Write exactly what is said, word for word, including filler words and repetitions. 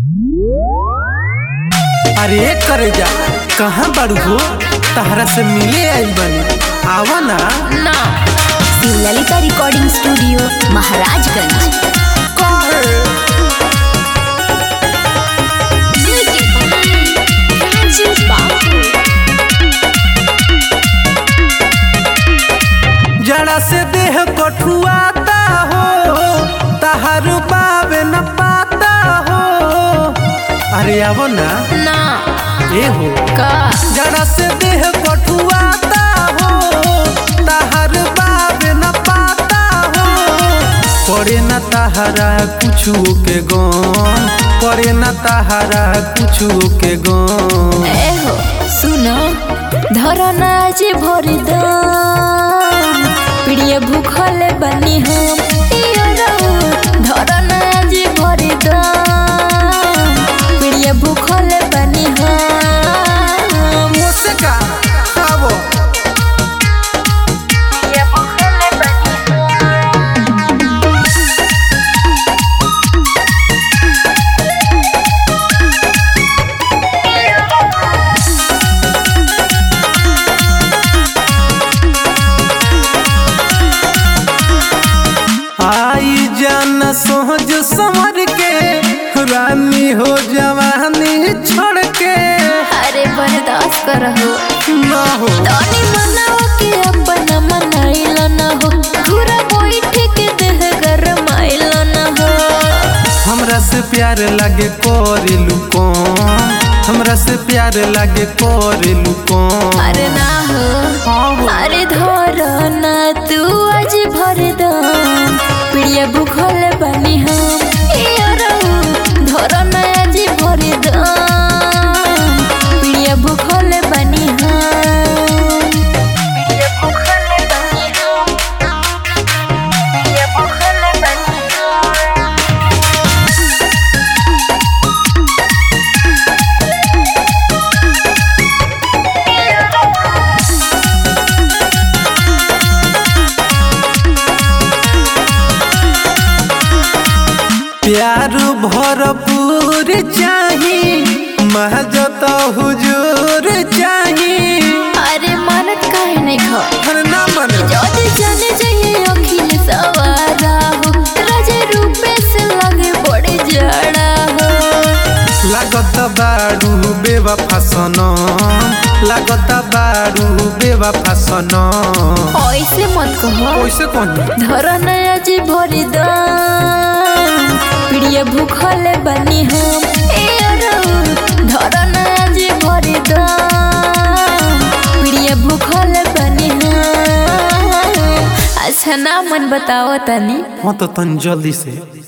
अरे करे जा कहाँ बाड़ू हो, तहरा से मिले आई बनी, आवा ना। ना ललिता रिकॉर्डिंग स्टूडियो महाराजगंज। जड़ा से देह कठुआता हो, तहर बाबे न पाता हो। अरे आवो ना ना ए हो का जड़ा से देह कठुआता हो, तहर बाबे न पाता हो। पड़े न तहरा कुछु के गम, पड़े न तहरा कुछु के गम। ए हो सुनो धरना जे भरी दम, प्रिय भूखल बनी हम धरना जे भरी दम, प्रिय भूखल बनी हम। मुझसे का खाबो प्रिय भूखल बनी आई जाना सोच समर के, रानी हो जवानी छोड़ के। अरे बर्दाश्त करहो ना हो तनी मनाओ के अपना मनाइल ना हो, घुरा बैठ के देह गरमाइल ना हो। हमरा से प्यार लागे करेलू कौन, हमरा से प्यार लागे करेलू कौन। अरे ना हो अरे धर ना तू आज भर दम, प्रिय भूखल बनी हम धर ना आज भर दम, प्रिय भूखल बनी हम। प्रिय भूखल बनी हम, प्रिय भूखल बनी हम। प्यार भरपूर चाही, महजत हुजूर चाही। अरे मानत काहे नहीं खा अरे ना मन जदी जाने चाहिए अखिल सवारा हो, राजे रूपे से लगे बड़े जड़ा हो। लागत बाड़ू बेवफा सनम, लागत बाड़ू बेवफा सनम। ऐसे मत कहो कैसे कहनी धरना आज भरी दम, प्रिय भूखल बनी हम धरना आज भरी दम, प्रिय भूखल बनी हम। अच्छा ना मन बताओ तनी हाँ तो तन जल्दी से